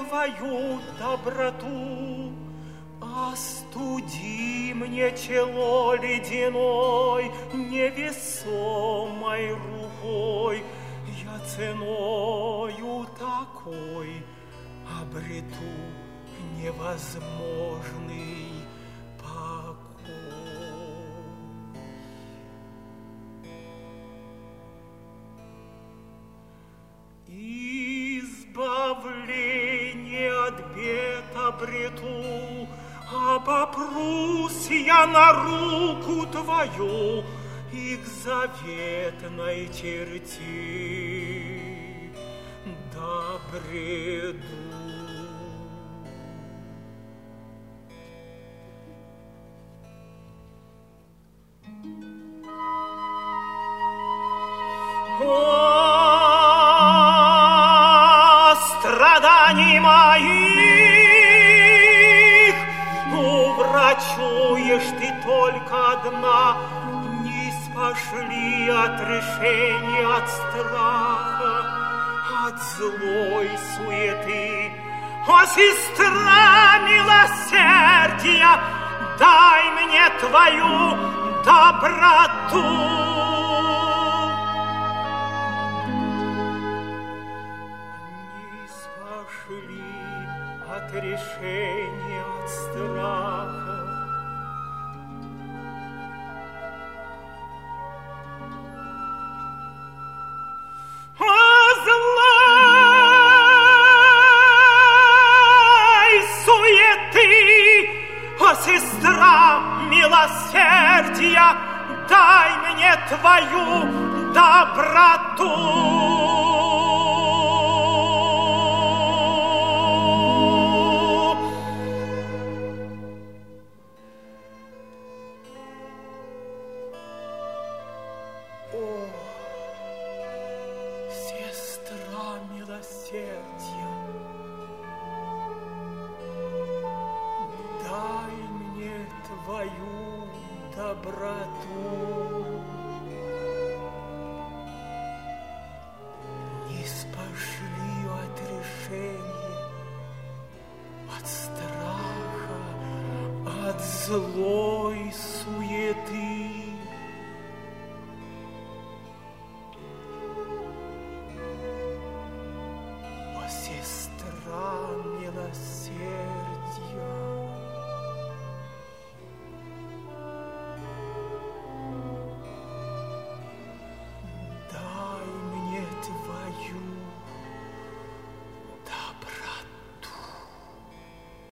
твою доброту. Остуди мне чело ледяной, невесомой рукой. Я ценою такой обрету невозможный покой. Избавление от бед обрету, обопрусь я на руку твою и к заветной черте добреду. О, страданий моих, врачуешь ты только одна, не спошли от решения, от страха, от злой суеты. О, сестра милосердия, дай мне твою доброту. От решения, от страха. О, злой суеты, о, сестра милосердия, дай мне твою доброту. Дай мне твою доброту. Не спошли от решения, от страха, от злой